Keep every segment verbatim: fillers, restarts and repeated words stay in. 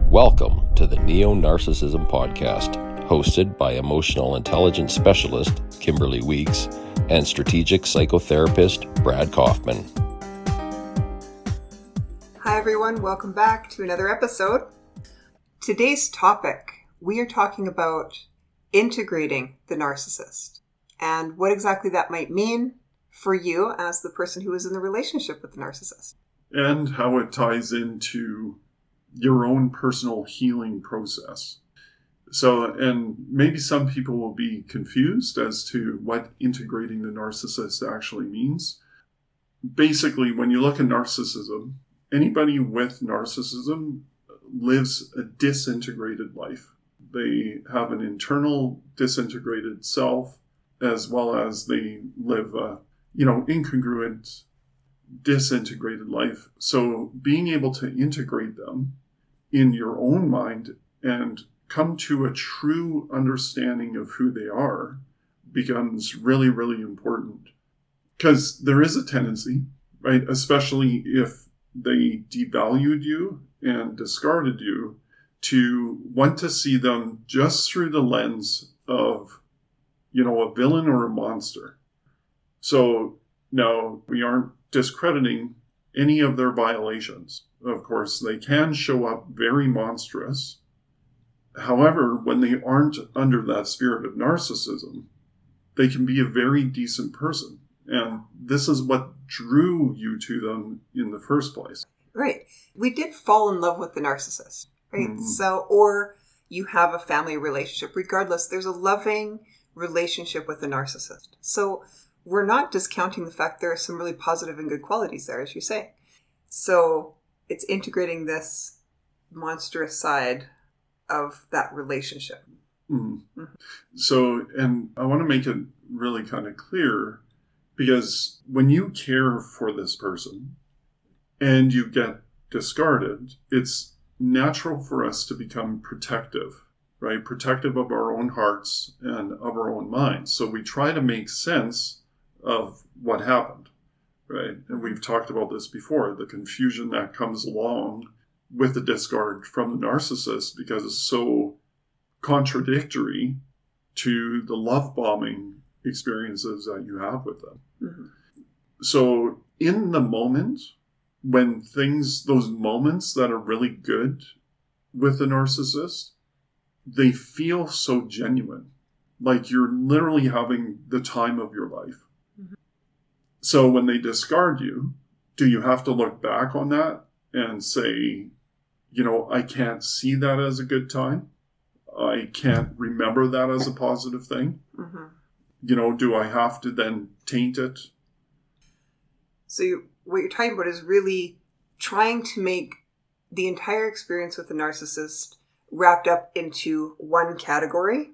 Welcome to the Neo-Narcissism Podcast, hosted by emotional intelligence specialist Kimberly Weeks and strategic psychotherapist Brad Kaufman. Hi everyone, welcome back to another episode. Today's topic, we are talking about integrating the narcissist and what exactly that might mean for you as the person who is in the relationship with the narcissist. And how it ties into your own personal healing process. So, and maybe some people will be confused as to what integrating the narcissist actually means. Basically, when you look at narcissism, anybody with narcissism lives a disintegrated life. They have an internal disintegrated self, as well as they live a, you know, incongruent, disintegrated life. So being able to integrate them in your own mind and come to a true understanding of who they are becomes really, really important. Because there is a tendency, right, especially if they devalued you and discarded you, to want to see them just through the lens of, you know, a villain or a monster. So now we aren't discrediting any of their violations. Of course, they can show up very monstrous. However, when they aren't under that spirit of narcissism, they can be a very decent person. And this is what drew you to them in the first place. Right. We did fall in love with the narcissist, right? Mm-hmm. So, or you have a family relationship. Regardless, there's a loving relationship with the narcissist. So we're not discounting the fact there are some really positive and good qualities there, as you say. So it's integrating this monstrous side of that relationship. Mm-hmm. Mm-hmm. So, and I want to make it really kind of clear, because when you care for this person and you get discarded, it's natural for us to become protective, right? Protective of our own hearts and of our own minds. So we try to make sense of what happened, right? And we've talked about this before, the confusion that comes along with the discard from the narcissist because it's so contradictory to the love bombing experiences that you have with them. Mm-hmm. So in the moment, when things, those moments that are really good with the narcissist, they feel so genuine. Like you're literally having the time of your life. Mm-hmm. So when they discard you, do you have to look back on that and say, you know, I can't see that as a good time. I can't remember that as a positive thing. Mm-hmm. You know, do I have to then taint it? So you, what you're talking about is really trying to make the entire experience with the narcissist wrapped up into one category,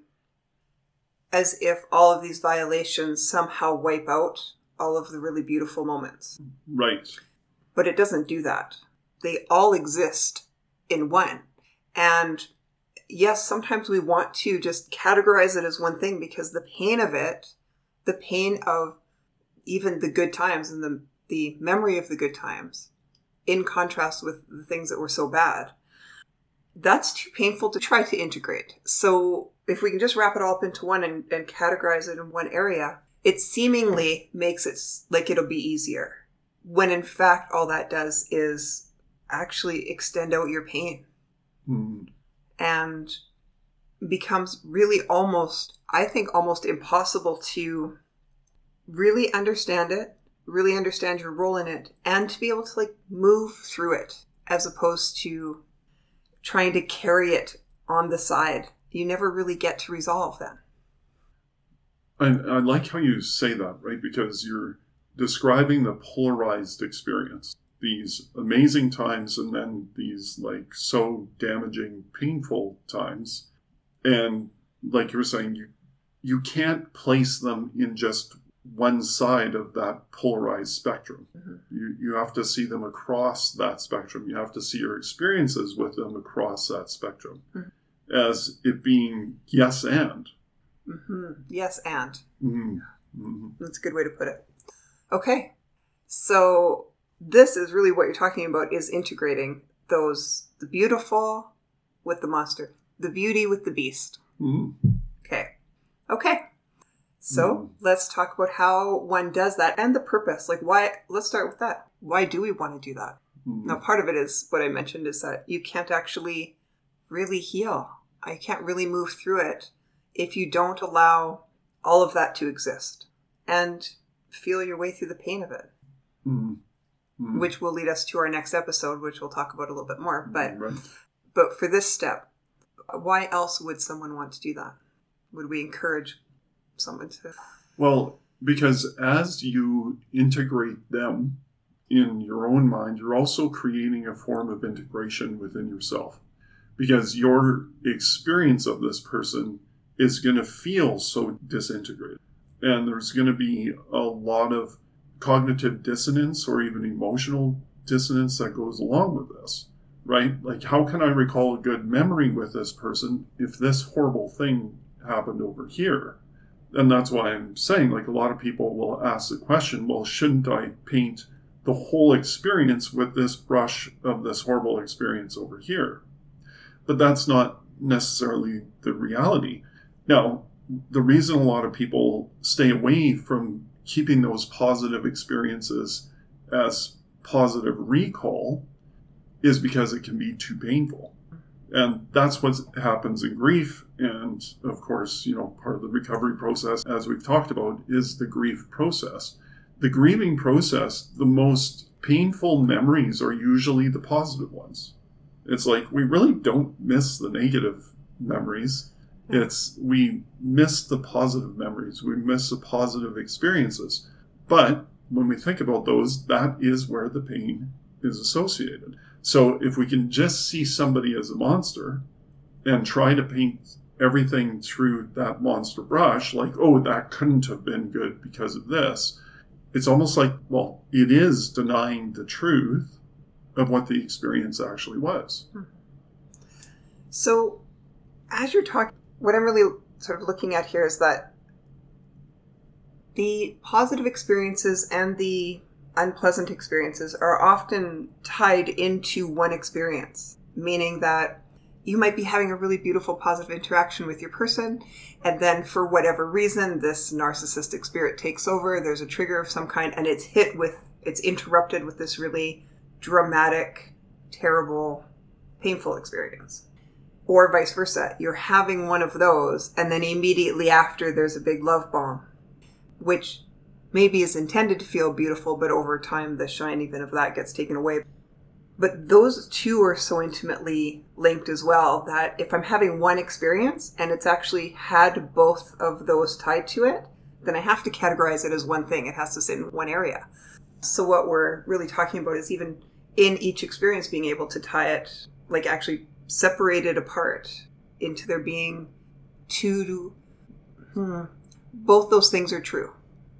as if all of these violations somehow wipe out all of the really beautiful moments. Right. But it doesn't do that. They all exist in one. And yes, sometimes we want to just categorize it as one thing because the pain of it, the pain of even the good times and the, the memory of the good times, in contrast with the things that were so bad, that's too painful to try to integrate. So if we can just wrap it all up into one and, and categorize it in one area, it seemingly makes it like it'll be easier. When in fact, all that does is actually extend out your pain. Mm. And becomes really almost, I think, almost impossible to really understand it, really understand your role in it, and to be able to like move through it as opposed to trying to carry it on the side. You never really get to resolve that. I, I like how you say that, right? Because you're describing the polarized experience. These amazing times and then these like so damaging, painful times. And like you were saying, you you can't place them in just one side of that polarized spectrum. Mm-hmm. You you have to see them across that spectrum. You have to see your experiences with them across that spectrum. Mm-hmm. As it being yes and. Mm-hmm. Yes and. Mm-hmm. Mm-hmm. That's a good way to put it. Okay. So this is really what you're talking about, is integrating those, the beautiful with the monster, the beauty with the beast. Mm. Okay. Okay. So Mm. let's talk about how one does that and the purpose. Like why, let's start with that. Why do we want to do that? Mm. Now, part of it is what I mentioned is that you can't actually really heal. I can't really move through it if you don't allow all of that to exist and feel your way through the pain of it, Mm. Mm. which will lead us to our next episode, which we'll talk about a little bit more. But, Right. but for this step, why else would someone want to do that? Would we encourage someone to? Well, because as you integrate them in your own mind, you're also creating a form of integration within yourself. Because your experience of this person is going to feel so disintegrated. And there's going to be a lot of cognitive dissonance or even emotional dissonance that goes along with this, right? Like, how can I recall a good memory with this person if this horrible thing happened over here? And that's why I'm saying, like, a lot of people will ask the question, well, shouldn't I paint the whole experience with this brush of this horrible experience over here? But that's not necessarily the reality. Now, the reason a lot of people stay away from keeping those positive experiences as positive recall is because it can be too painful. And that's what happens in grief. And of course, you know, part of the recovery process, as we've talked about, is the grief process. The grieving process, the most painful memories are usually the positive ones. It's like we really don't miss the negative memories. It's we miss the positive memories. We miss the positive experiences. But when we think about those, that is where the pain is associated. So if we can just see somebody as a monster and try to paint everything through that monster brush, like, oh, that couldn't have been good because of this, it's almost like, well, it is denying the truth of what the experience actually was. So as you're talking, what I'm really sort of looking at here is that the positive experiences and the unpleasant experiences are often tied into one experience, meaning that you might be having a really beautiful positive interaction with your person, and then for whatever reason, this narcissistic spirit takes over, there's a trigger of some kind, and it's hit with, it's interrupted with this really dramatic, terrible, painful experience. Or vice versa. You're having one of those, and then immediately after there's a big love bomb, which maybe is intended to feel beautiful, but over time the shine even of that gets taken away. But those two are so intimately linked as well that if I'm having one experience and it's actually had both of those tied to it, then I have to categorize it as one thing. It has to sit in one area. So what we're really talking about is even in each experience being able to tie it, like actually separate it apart into there being two, hmm, both those things are true.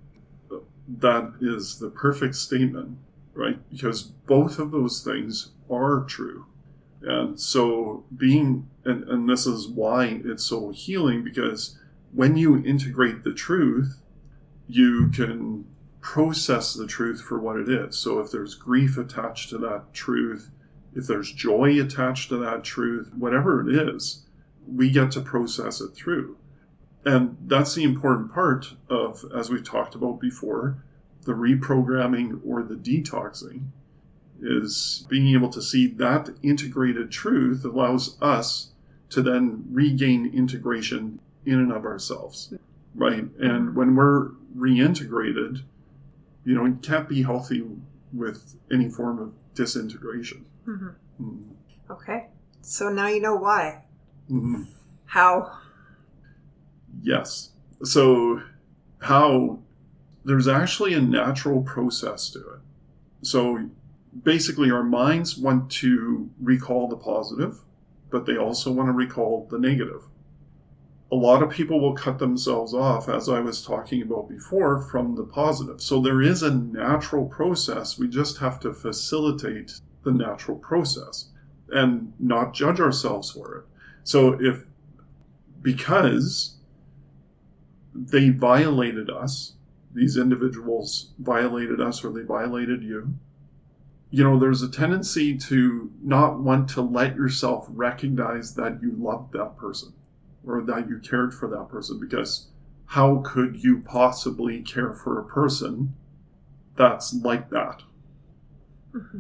That is the perfect statement, right? Because both of those things are true. And so being, and, and this is why it's so healing, because when you integrate the truth, you can process the truth for what it is. So if there's grief attached to that truth, if there's joy attached to that truth, whatever it is, we get to process it through. And that's the important part of, as we've talked about before, the reprogramming or the detoxing, is being able to see that integrated truth allows us to then regain integration in and of ourselves, right? And when we're reintegrated, you know, you can't be healthy with any form of disintegration. Mm-hmm. Mm-hmm. Okay. So now you know why. Mm-hmm. How? Yes. So how, there's actually a natural process to it. So basically our minds want to recall the positive, but they also want to recall the negative. A lot of people will cut themselves off, as I was talking about before, from the positive. So there is a natural process. We just have to facilitate the natural process and not judge ourselves for it. So if, because they violated us, these individuals violated us or they violated you, you know, there's a tendency to not want to let yourself recognize that you loved that person or that you cared for that person, because how could you possibly care for a person that's like that? Mm-hmm.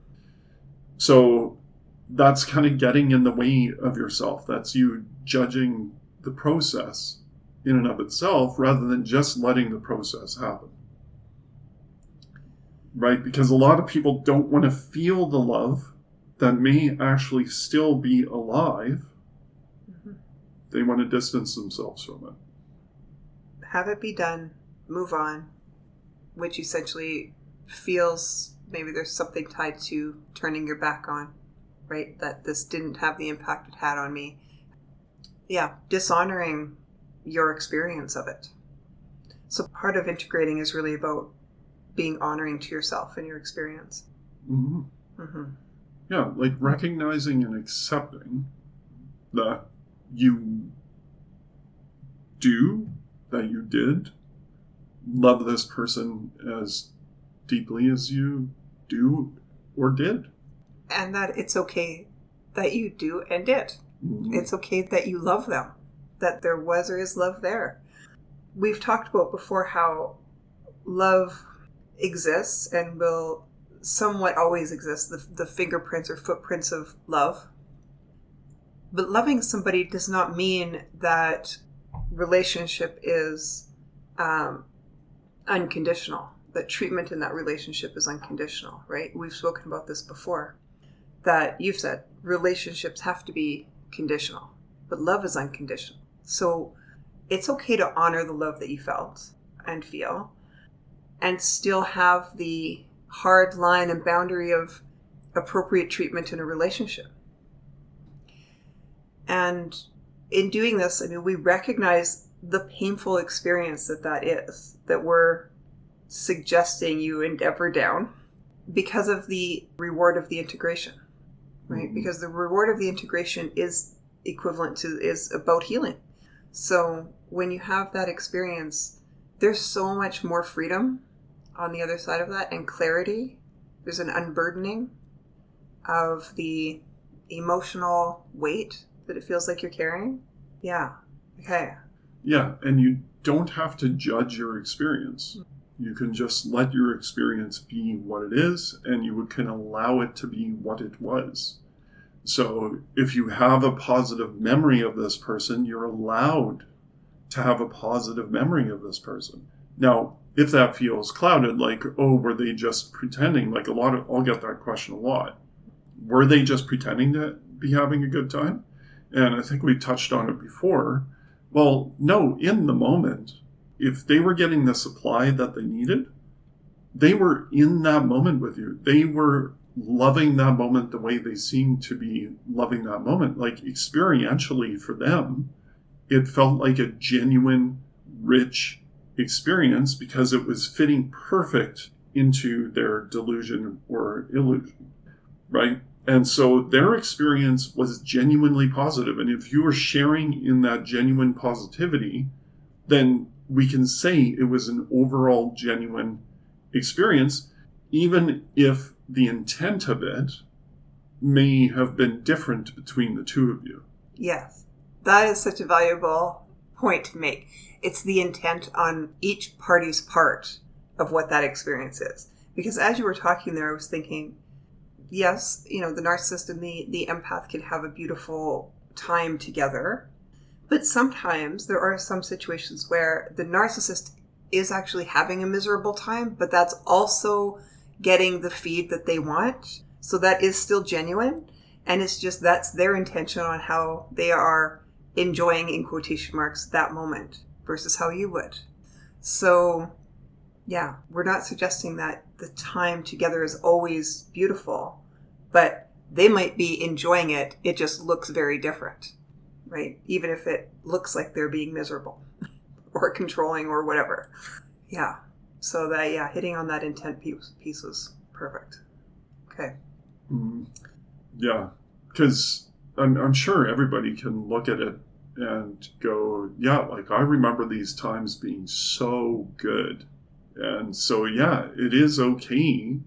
So that's kind of getting in the way of yourself. That's you judging the process in and of itself rather than just letting the process happen. Right? Because a lot of people don't want to feel the love that may actually still be alive. Mm-hmm. They want to distance themselves from it. Have it be done. Move on. Which essentially feels maybe there's something tied to turning your back on. Right? That this didn't have the impact it had on me. Yeah. Dishonoring your experience of it. So part of integrating is really about being honoring to yourself and your experience. Mm-hmm. Mm-hmm. Yeah, like recognizing and accepting that you do, that you did love this person as deeply as you do or did. And that it's okay that you do and did. Mm-hmm. It's okay that you love them, that there was or is love there. We've talked about before how love exists and will somewhat always exist, the, the fingerprints or footprints of love. But loving somebody does not mean that relationship is um, unconditional, that treatment in that relationship is unconditional, right? We've spoken about this before, that you've said relationships have to be conditional, but love is unconditional. So it's okay to honor the love that you felt and feel, and still have the hard line and boundary of appropriate treatment in a relationship. And in doing this, I mean, we recognize the painful experience that that is, that we're suggesting you endeavor down because of the reward of the integration, right? Mm-hmm. Because the reward of the integration is equivalent to, is about healing. So when you have that experience, there's so much more freedom on the other side of that, and clarity. There's an unburdening of the emotional weight that it feels like you're carrying. Yeah. Okay. Yeah, and you don't have to judge your experience. You can just let your experience be what it is, and you can allow it to be what it was. So if you have a positive memory of this person, you're allowed to have a positive memory of this person. Now, if that feels clouded, like, oh, were they just pretending? Like a lot of, I'll get that question a lot. Were they just pretending to be having a good time? And I think we touched on it before. Well, no, in the moment, if they were getting the supply that they needed, they were in that moment with you. They were loving that moment the way they seemed to be loving that moment. Like experientially for them, it felt like a genuine, rich experience because it was fitting perfect into their delusion or illusion, right? And so their experience was genuinely positive. And if you were sharing in that genuine positivity, then we can say it was an overall genuine experience, even if the intent of it may have been different between the two of you. Yes, that is such a valuable point to make. It's the intent on each party's part of what that experience is. Because as you were talking there, I was thinking, yes, you know, the narcissist and the, the empath can have a beautiful time together. But sometimes there are some situations where the narcissist is actually having a miserable time, but that's also getting the feed that they want. So that is still genuine. And it's just that's their intention on how they are enjoying, in quotation marks, that moment versus how you would. So, yeah, we're not suggesting that the time together is always beautiful, but they might be enjoying it. It just looks very different, right? Even if it looks like they're being miserable or controlling or whatever. Yeah. So that, yeah, hitting on that intent piece, piece was perfect. Okay. Mm, yeah. Because I'm, I'm sure everybody can look at it and go, yeah, like I remember these times being so good. And so, yeah, it is okay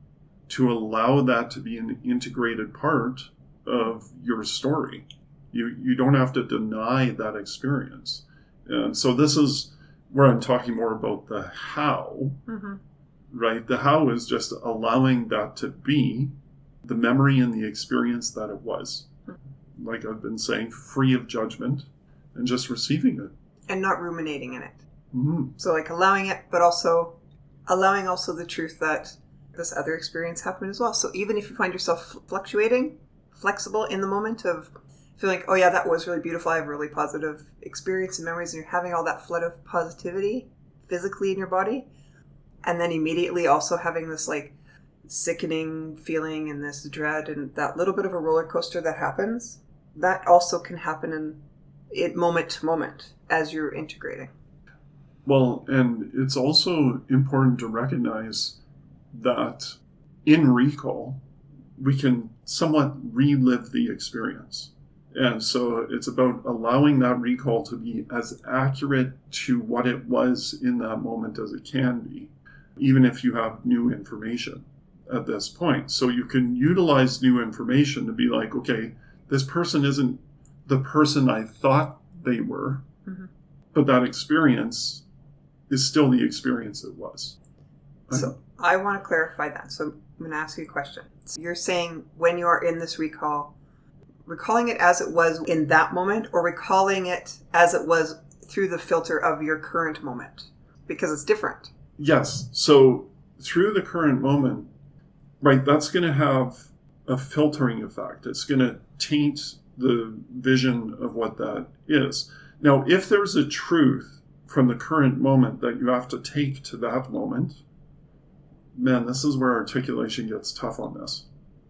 to allow that to be an integrated part of your story. You you don't have to deny that experience. And so this is where I'm talking more about the how, mm-hmm. right? The how is just allowing that to be the memory and the experience that it was. Mm-hmm. Like I've been saying, free of judgment and just receiving it. And not ruminating in it. Mm-hmm. So like allowing it, but also allowing also the truth that this other experience happened as well. So even if you find yourself fluctuating, flexible in the moment of feeling like, oh yeah, that was really beautiful, I have a really positive experience and memories, and you're having all that flood of positivity physically in your body, and then immediately also having this like sickening feeling and this dread and that little bit of a roller coaster that happens, that also can happen in it moment to moment as you're integrating. Well, and it's also important to recognize that in recall, we can somewhat relive the experience. And so it's about allowing that recall to be as accurate to what it was in that moment as it can be, even if you have new information at this point. So you can utilize new information to be like, okay, this person isn't the person I thought they were, mm-hmm. but that experience is still the experience it was. So I want to clarify that. So I'm going to ask you a question. So you're saying when you are in this recall, recalling it as it was in that moment, or recalling it as it was through the filter of your current moment? Because it's different. Yes. So through the current moment, right, that's going to have a filtering effect. It's going to taint the vision of what that is. Now, if there's a truth from the current moment that you have to take to that moment, man, this is where articulation gets tough on this.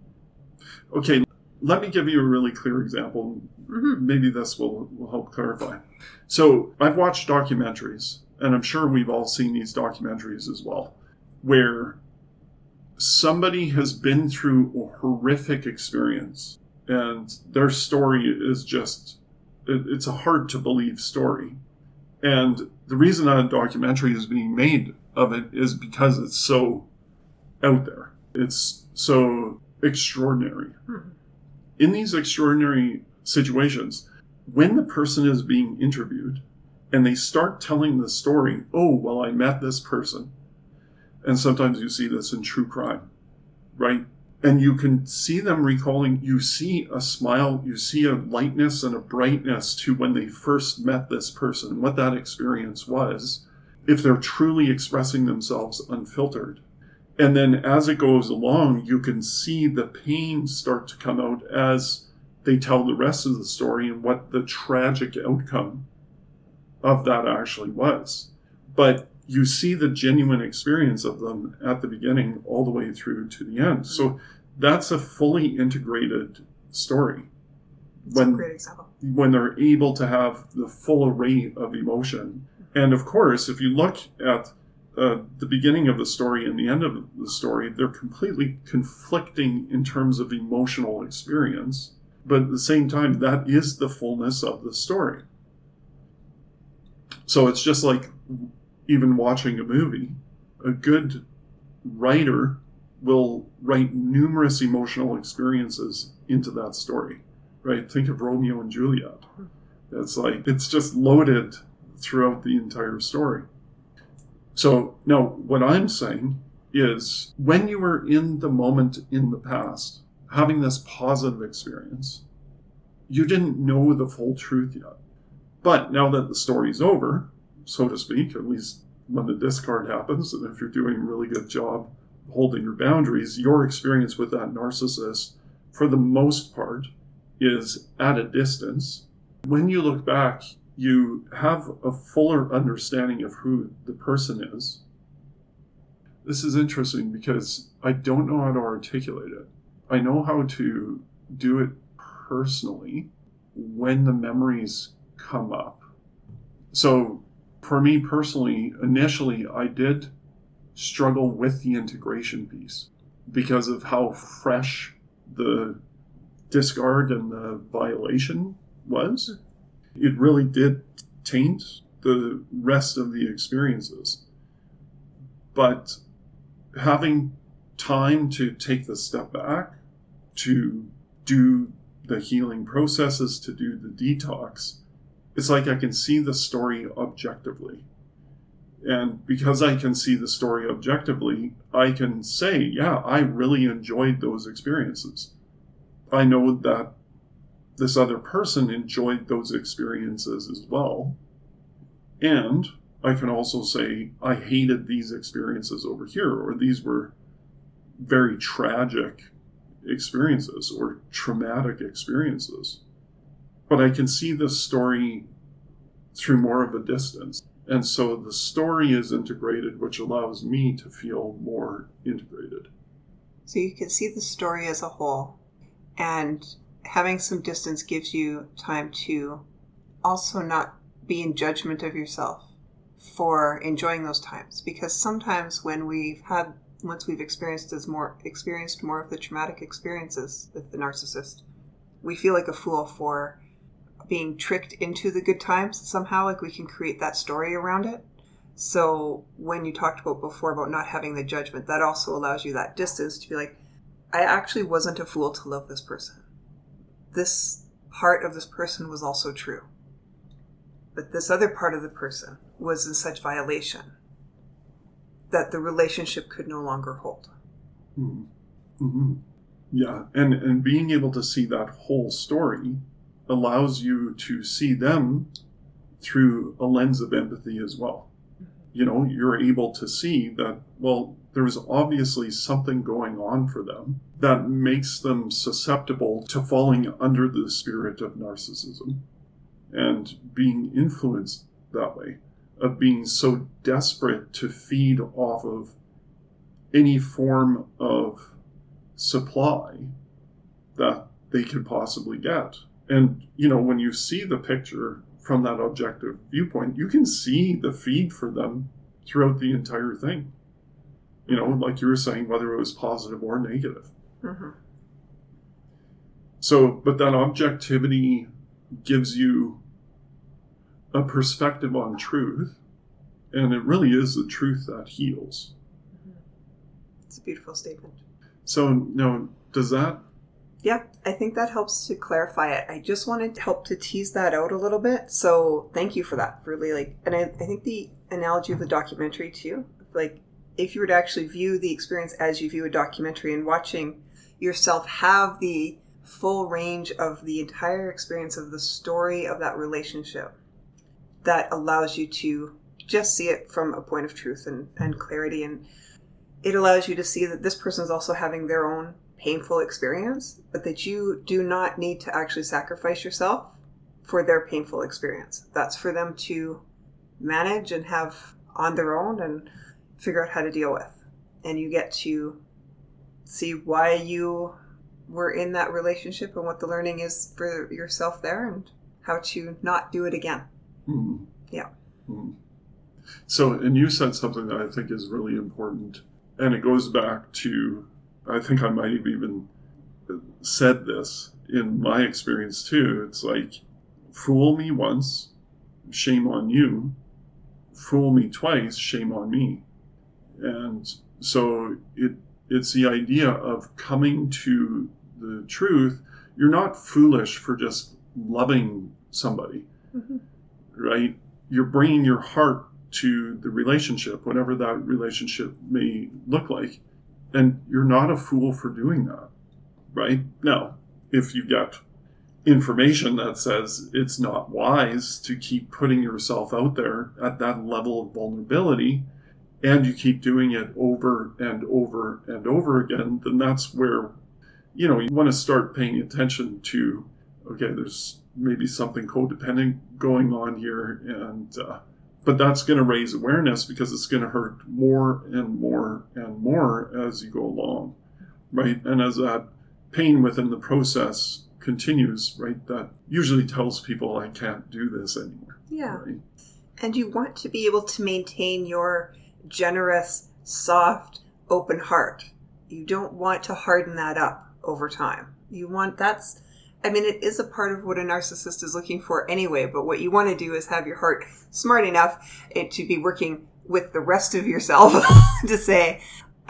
Okay, let me give you a really clear example. Mm-hmm. Maybe this will, will help clarify. So I've watched documentaries, and I'm sure we've all seen these documentaries as well, where somebody has been through a horrific experience, and their story is just, it, it's a hard to believe story. And the reason that a documentary is being made of it is because it's so out there. It's so extraordinary. Hmm. In these extraordinary situations, when the person is being interviewed and they start telling the story, oh, well, I met this person. And sometimes you see this in true crime, right? And you can see them recalling, you see a smile, you see a lightness and a brightness to when they first met this person, what that experience was, if they're truly expressing themselves unfiltered. And then as it goes along, you can see the pain start to come out as they tell the rest of the story and what the tragic outcome of that actually was. But you see the genuine experience of them at the beginning all the way through to the end. So that's a fully integrated story. That's when, a great example. When they're able to have the full array of emotion. And of course, if you look at Uh, the beginning of the story and the end of the story, they're completely conflicting in terms of emotional experience. But at the same time, that is the fullness of the story. So it's just like even watching a movie. A good writer will write numerous emotional experiences into that story, right? Think of Romeo and Juliet. It's like, it's just loaded throughout the entire story. So now what I'm saying is when you were in the moment in the past, having this positive experience, you didn't know the full truth yet. But now that the story's over, so to speak, at least when the discard happens, and if you're doing a really good job holding your boundaries, your experience with that narcissist, for the most part, is at a distance. When you look back, you have a fuller understanding of who the person is. This is interesting because I don't know how to articulate it. I know how to do it personally when the memories come up. So for me personally, initially I did struggle with the integration piece because of how fresh the discard and the violation was. It really did taint the rest of the experiences. But having time to take the step back, to do the healing processes, to do the detox, it's like I can see the story objectively. And because I can see the story objectively, I can say, yeah, I really enjoyed those experiences. I know that this other person enjoyed those experiences as well. And I can also say, I hated these experiences over here, or these were very tragic experiences or traumatic experiences. But I can see the story through more of a distance. And so the story is integrated, which allows me to feel more integrated. So you can see the story as a whole, and having some distance gives you time to also not be in judgment of yourself for enjoying those times. Because sometimes when we've had, once we've experienced as more experienced more of the traumatic experiences with the narcissist, we feel like a fool for being tricked into the good times somehow, like we can create that story around it. So when you talked about before about not having the judgment, that also allows you that distance to be like, I actually wasn't a fool to love this person. This part of this person was also true. But this other part of the person was in such violation that the relationship could no longer hold. Mm-hmm. Mm-hmm. Yeah, and, and being able to see that whole story allows you to see them through a lens of empathy as well. You know, you're able to see that, well, there's obviously something going on for them that makes them susceptible to falling under the spirit of narcissism and being influenced that way, of being so desperate to feed off of any form of supply that they could possibly get. And, you know, when you see the picture from that objective viewpoint, you can see the feed for them throughout the entire thing. You know, like you were saying, whether it was positive or negative. Mm-hmm. So, but that objectivity gives you a perspective on truth, and it really is the truth that heals. It's a beautiful statement. So, now, does that... Yeah, I think that helps to clarify it. I just wanted to help to tease that out a little bit. So thank you for that. Really, like, and I, I think the analogy of the documentary too, like if you were to actually view the experience as you view a documentary and watching yourself have the full range of the entire experience of the story of that relationship, that allows you to just see it from a point of truth and, and clarity. And it allows you to see that this person is also having their own painful experience, but that you do not need to actually sacrifice yourself for their painful experience. That's for them to manage and have on their own and figure out how to deal with. And you get to see why you were in that relationship and what the learning is for yourself there and how to not do it again. Mm. Yeah. Mm. So, and you said something that I think is really important, and it goes back to, I think I might have even said this in my experience too. It's like, fool me once, shame on you. Fool me twice, shame on me. And so it it's the idea of coming to the truth. You're not foolish for just loving somebody, mm-hmm. right? You're bringing your heart to the relationship, whatever that relationship may look like. And you're not a fool for doing that, right? Now, if you get information that says it's not wise to keep putting yourself out there at that level of vulnerability, and you keep doing it over and over and over again, then that's where, you know, you want to start paying attention to, okay, there's maybe something codependent going on here, and uh, but that's going to raise awareness because it's going to hurt more and more and more as you go along, right? And as that pain within the process continues, right, that usually tells people, I can't do this anymore. Yeah. Right? And you want to be able to maintain your generous, soft, open heart. You don't want to harden that up over time. You want, that's, I mean, it is a part of what a narcissist is looking for anyway, but what you want to do is have your heart smart enough to be working with the rest of yourself to say,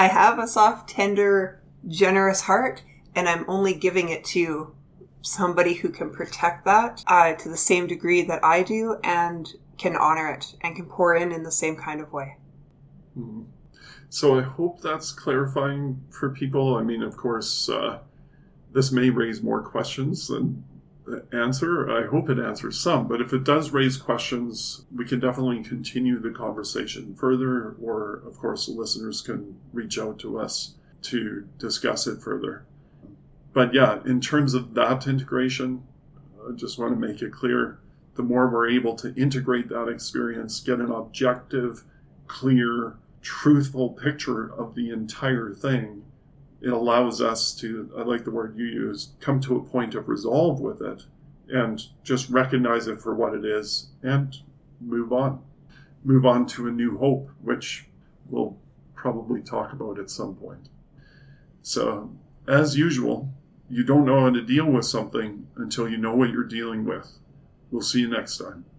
I have a soft, tender, generous heart, and I'm only giving it to somebody who can protect that uh, to the same degree that I do and can honor it and can pour in in the same kind of way. Mm-hmm. So I hope that's clarifying for people. I mean, of course, uh, this may raise more questions than answer. I hope it answers some, but if it does raise questions, we can definitely continue the conversation further, or of course the listeners can reach out to us to discuss it further. But yeah, in terms of that integration, I just want to make it clear, the more we're able to integrate that experience, get an objective, clear, truthful picture of the entire thing, it allows us to, I like the word you used, come to a point of resolve with it and just recognize it for what it is and move on. Move on to a new hope, which we'll probably talk about at some point. So, as usual, you don't know how to deal with something until you know what you're dealing with. We'll see you next time.